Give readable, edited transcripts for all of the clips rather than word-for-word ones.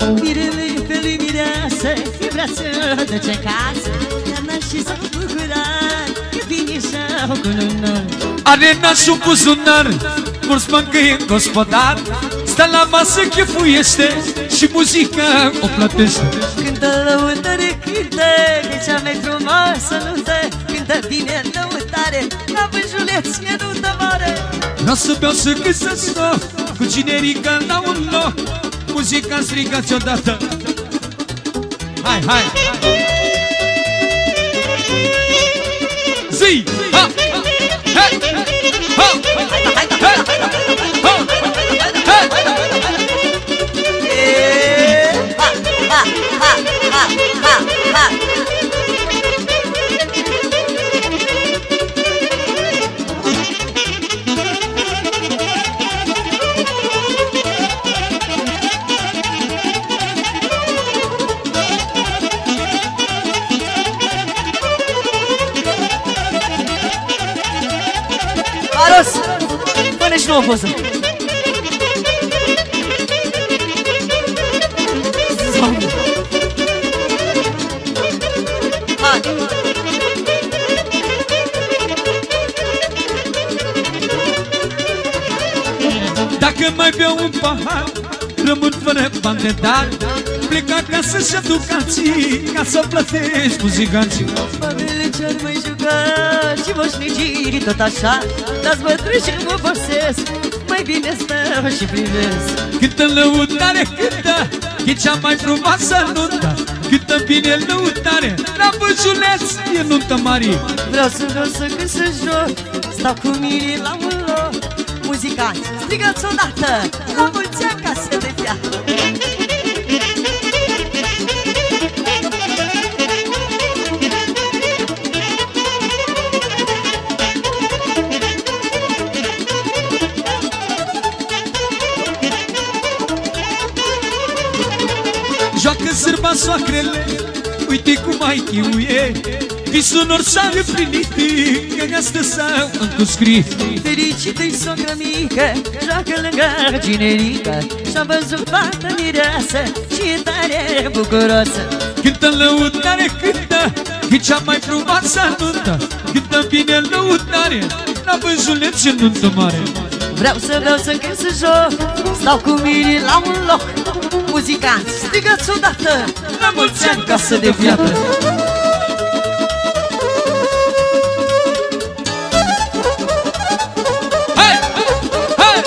Mirele pe lui mireasă, e vrea să duce casă, iar nașii s-au bucurat, că vine și-au cununat. Are nașul buzunar, mulți mâncăie în gospodar, stă la masă, chefuiește și muzica o plătește. Cântă lăutare, cântă, că cea mai frumoasă nuntă, cântă bine lăutare, la vânjuleț e nuntă mare. Vreau să beau să găsesc cu generica la un loc, muzica strigați odată. Hai, hai! Zi! Ha! Hai! Ha! Aros, pune și nouă poză. Hai. Dacă mai beau un pahar, rămân fără bani de dar, plec acasă și aduc alții, ca să plătești muzicanții. Babele ce-ar mai juca și moșnicii tot așa, dați bătrâni și mă vărsesc, mai bine stau și privesc. Cântă lăutare, cântă, e cea mai frumoasă nuntă, cântă bine lăutare, la Vânjuleț e nuntă mare. Vreau să cânt să joc, stau cu mine la un loc, muzicanți, strigați odată, la mulți ani ca să te dea. Joacă sârba soacrele, uite cum ai chiuie, visul nor s-a împlinit, că astă s-a încuscrit. Fericită-i soacră mică, joacă lângă generică, și-a văzut fata mireasă și e tare bucuroasă. Cântă lăutare, cântă, e cea mai frumoasă nuntă, cântă bine lăutare, la Vânjuleț e nuntă mare. Vreau să beau, să cânt, să joc, stau cu mine la un loc, muzicanți, strigați odată, la mulți ani casă de viață. Hai! Hai!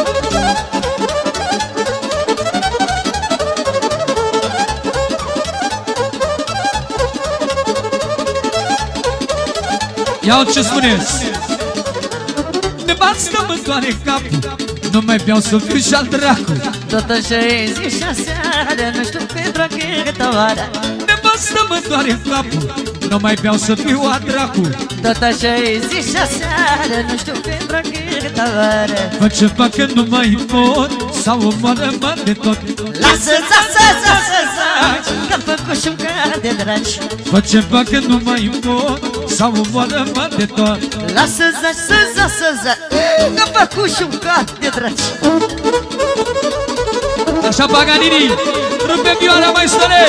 Iau ce spuneți. Nevastă mă doare capul, nu mai beau să fiu și-al dracu. Tot așa e zi și aseară, nu știu pentru câtă oară. Nevastă mă doare capul, nu mai beau să fiu a dracu. Tot așa e zi și aseară, nu știu pentru câtă oară. Fă ceva că nu mai pot, sau omoară-mă de tot. Lasă-ți, că-am făcut și-un car de dragi. Fă ceva că nu mai pot, sau omoară-mă de tot. Lasă-ți, că-am făcut și-un car de dragi. Așa, Paganini, rupe vioara, maestore!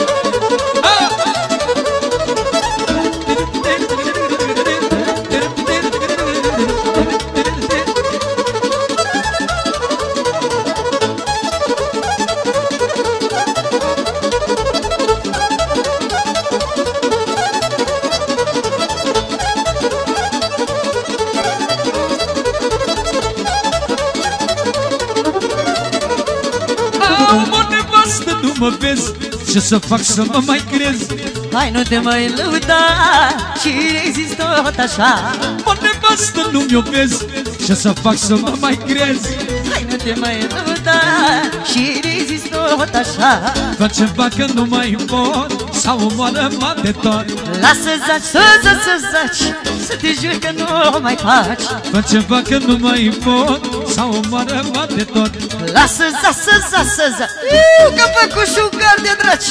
Mă vezi, ce să fac să mă mai crezi? Hai, nu te mai lăuda și rezist tot așa. O nevastă nu-mi o vezi, ce să fac să mă mai crezi? Hai, nu te mai lăuda și rezist tot așa. Fă ceva că nu mai pot, sau omoară-mă de tot. Lasă-ți, să zaci, să te juri că nu mai faci. Fă ceva că nu mai pot, sau omoară-mă de tot. Lasă-ți, că-am făcut și un car de dragi.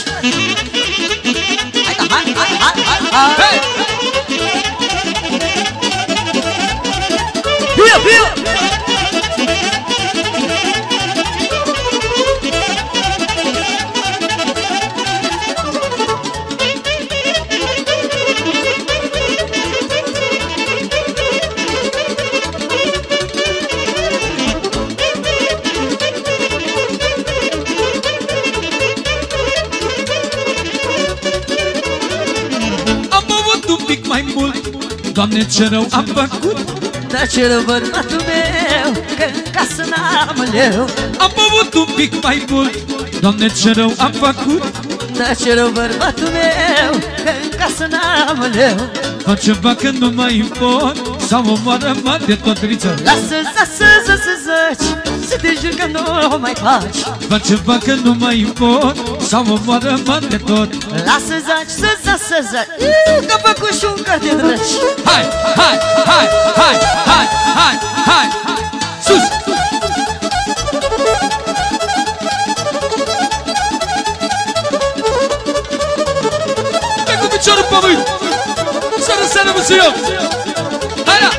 Hai! Viu! mult. Doamne, ce rău am făcut. Dar ce rău bărbatul meu, că în casă n-am leu. Am băut un pic mai mult. Doamne, ce rău am făcut. Dar ce rău bărbatul meu, că în casă n-am leu. Fă ceva că nu mai pot, sau omoară-mă de tot riță. Lasă să zaci, să te jur că nu mai faci. Fă ceva că nu mai pot, sau omoară-mă de tot. Lasă zaci, să zaci, că făcut și un cart de drăci. Hai, hai, hai, hai, hai, hai, hai, sus! Dă cu piciorul pe mâini! Să răsară musuiu! Hai la!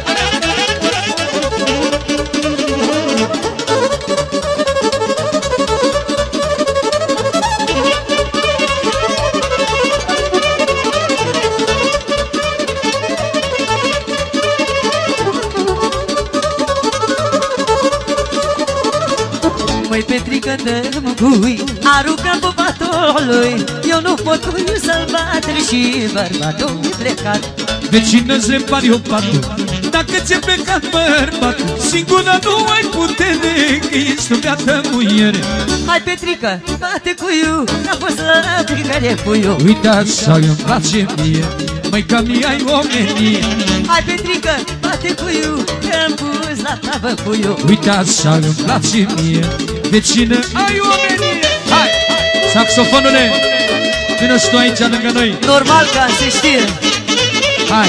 Măi, Petrică, dă-mă cui, aruncă bubatul lui. Eu nu pot cu să-l bat și bărbatul mi-e plecat. Vecină-ți repari o pată, dacă ți-e plecat bărbatul, singură nu ai putere, că ești o beată muiere. Hai, Petrică, bate cuiu, că-a fost la plicare puiu. Uite așa îmi place mie, măi că mi-ai omenie. Hai, Petrică, bate cuiu, că-am pus la tavă puiu. Uite așa îmi place mie, vecină, ai omenie. Hai, saxofonule, vină și tu aici lângă noi. Normal că se știe. Hai.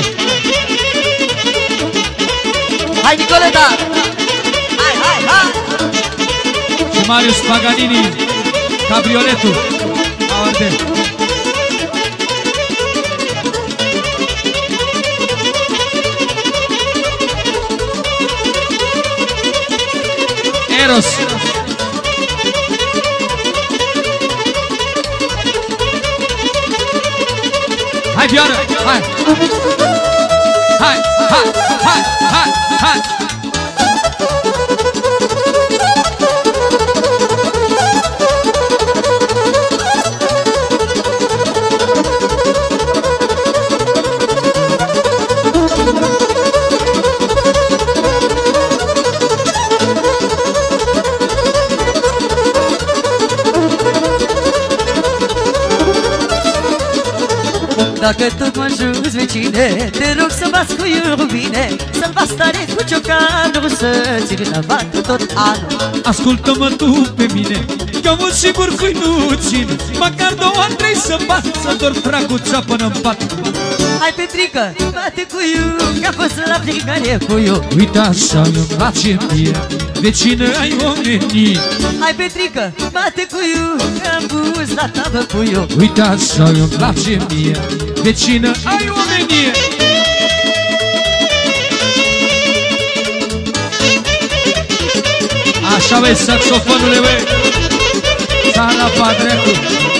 Hai, Nicoleta! Hai, hai, hai! Și Marius Paganini, cabrioletul, aorde. Eros. Hai, Vioară, hai! Hai, hai, hai, hai, hai! Dacă tot mă ajuți, vecine, te rog să bați cu iubine, să-l bați tare cu ciocanul, să ți-l năvată tot anul. Ascultă-mă tu pe mine, că mult sigur cui nu țin, măcar 2 ani 3 să bat, să dorm fracuța până-n pat. Hai, Petrică, bate cuiu, că-a fost la plicare puiu. Uite așa îmi place mie, vecină, ai omenie. Hai, Petrică, bate cuiu, că-am pus la tavă puiu. Uite așa îmi place mie, vecină, ai omenie. Așa vezi, saxofonule, băi, țara padretul.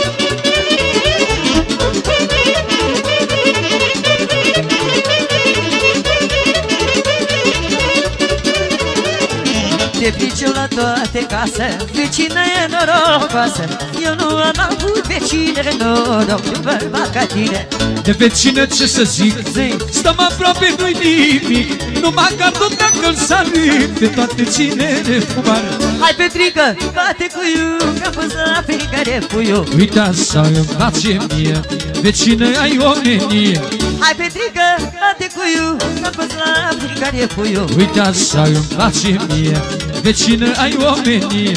Te priceu la toate casă, vecină e norocoasă. Eu nu am avut vecine noroc de un bărbat ca tine. De vecină ce să zic, stăm aproape, nu-i nimic, numai ca tot dacă-l salut, pe toate ține de fumare. Hai, Petrică, bate cuiu, că-a fost la plicare puiu. Uite așa îmi place mie, vecină, ai omenie. Hai, Petrică, bate cuiu, că-a fost la plicare puiu. Uite așa îmi place mie, vecină, ai omenie.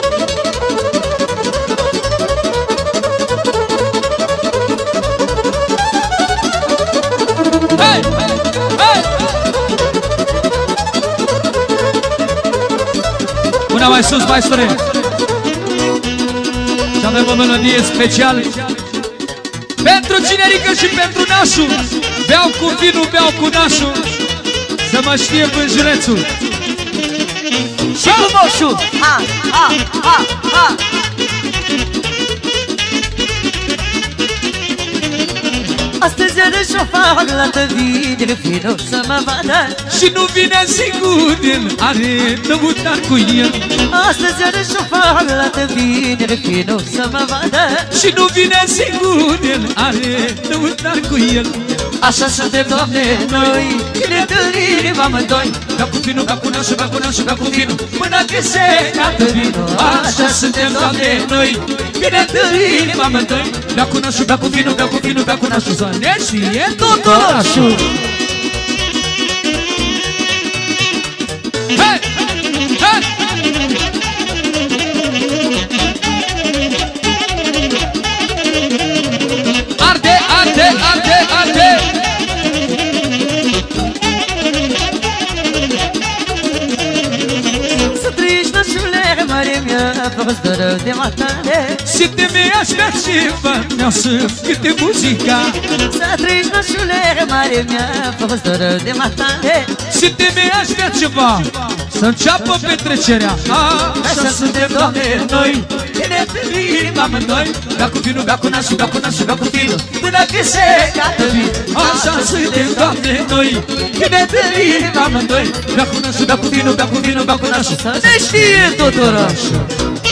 Hei! Hei! Una mai sus, maestore! Și avem o melodie specială pentru cinerică și pentru nașul. Beau cu vinul, beau cu nașul, să mă știe bânjulețul. Și cu moșul! Ha, ha, ha, ha! Astăzi are șofar la tăvire finul să mă vadă. Și nu vine sigur, el are lăutar cu el. Astăzi are șofar la tăvire finul să mă vadă. Și nu vine sigur, el are lăutar cu el. Așa suntem, Doamne, noi, când ne întâlnim amândoi. Bea cu vinul, bea cu nașul, bea cu nașul, bea cu vinul, până când se cată vinul. Așa suntem, Doamne, noi, când ne întâlnim amândoi. Bea cu nașul, bea cu vinul, bea cu vinul, bea cu nașul. Să ne știe tot orașul. Hei! Hei! Arde, arde, arde, arde! Să trăiești, nașule, mare mea, fă-ți doră de matale. Și te mi-aș bea ceva, mi-au să câte muzica. Să trăiești, nașule, mare mea, fă-ți doră de matale. Și te mi-aș bea ceva, să înceapă petrecerea. Așa suntem, Doamne, noi, când ne întâlnim amândoi. Bea cu vinul, bea cu nașul, bea cu nașul, bea cu vinul, până când se cată vinul. Așa suntem, Doamne, noi, când ne întâlnim amândoi. Bea cu nașul, bea cu vinul, bea cu vinul, bea cu nașul. Să ne știe tot orașul.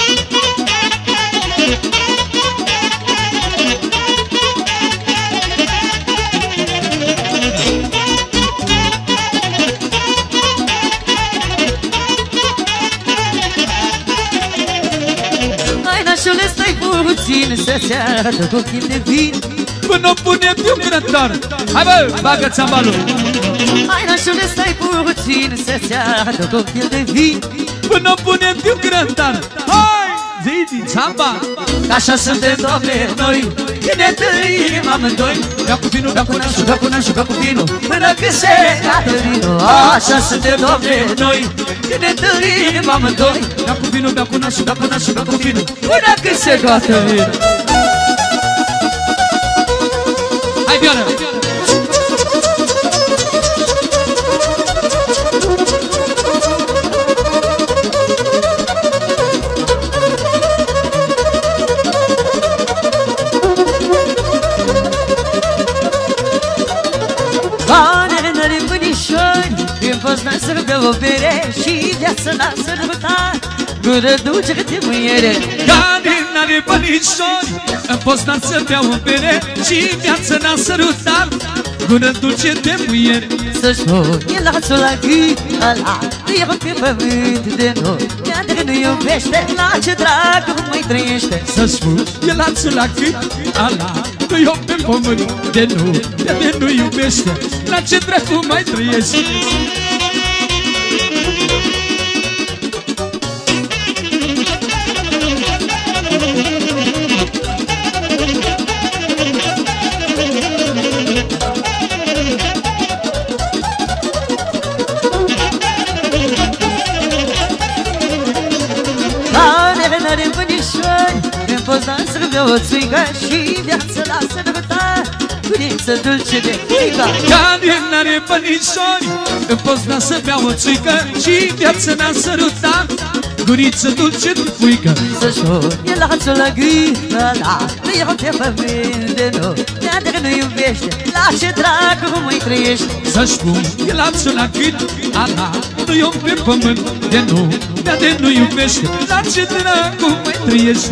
Hai, nașule, stai puțin să-ți arată cu ochii de vin. Până punem de un grătar. Hai bă, bagă țambalul. Hai, nașule, stai puțin să-ți arată cu ochii de vin. Până punem de un grătar. Hai, zi din țamba. Așa suntem, Doamne, noi, când ne întâlnim amândoi. Bea cu vinul, bea cu nașul, Bea cu nașul, bea cu vinul, până când se cată vinul. Așa suntem, Doamne, noi, când ne întâlnim amândoi. bea cu vinul, bea cu nașul, bea cu nașul, bea cu vinul. Până când se cată vinul. Hai, Vioară! Bane, nări, mânișori, din fost n-a să bea o bere și viața n-a sărbătat, gură dulce câte mâiere. Care n-are bănișori, în post n-ar să bea o bere și viața n-a sărutat, gură dulce de muiere. Să-și pune lațul la gât, ăla, nu-i pe pământ de noi. Ea de nu iubește, la ce dragă mai trăiește. Să spun, e lațul la cât, ala, nu-i om pe pământ de nu, de nu iubește, la ce dracu mai trăiește. N-are bănișori, în poza să bea o țuică și viața la sărbătat, guriță dulce de cuica. Care n-are bănișori, în post n-a să bea o țuică și viața n-a sărutat, guriță dulce de cuică. Să-și pune lațul la gât, ăla, nu-i om pe pământ de noi. Ea de nu iubește, la ce dragă mai trăiește. Să-și spun, e lațul la cât, ala, nu-i om pe pământ de nu, de nu iubește, la ce dracu mai trăiește.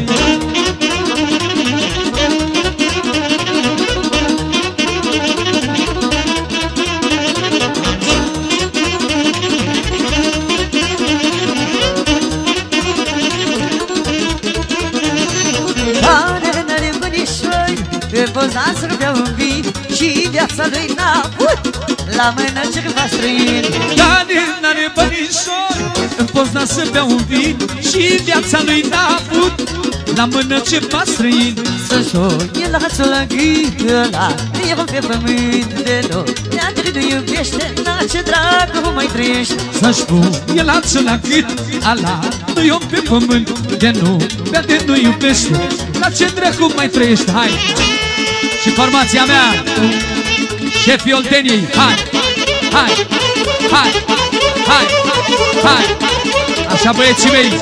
Care n-are bănișori, în poza să bea un vin și viața lui n-a avut la mână ceva străin. Care n-are bănișori, în post n-a să bea un vin și viața lui n-a avut la mână ceva străin. Să-și pune lațul la gât, ăla, nu-i om pe pământ de noi. Ea de nu iubește, la ce dragă mai trăiește. Să-și spun, e lațul la cât, ala, nu-i om pe pământ de nu, de nu iubește, la ce dracu mai trăiește. Hai! Și formația mea, șefii Olteniei, hai! Hai! Hai! Hai! Hai! Așa, băieții mei!